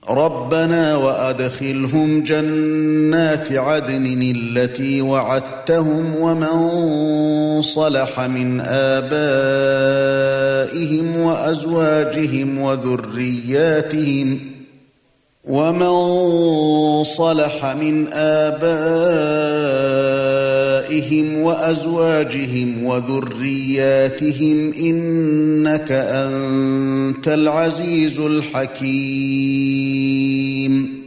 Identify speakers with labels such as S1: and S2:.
S1: رَبَّنَا وَأَدْخِلْهُمْ جَنَّاتِ عَدْنٍ الَّتِي وَعَدتَّهُمْ وَمَن صَلَحَ مِنْ آبَائِهِمْ وَأَزْوَاجِهِمْ وَذُرِّيَّاتِهِمْ إِنَّكَ أَنتَ الْعَزِيزُ الْحَكِيمُ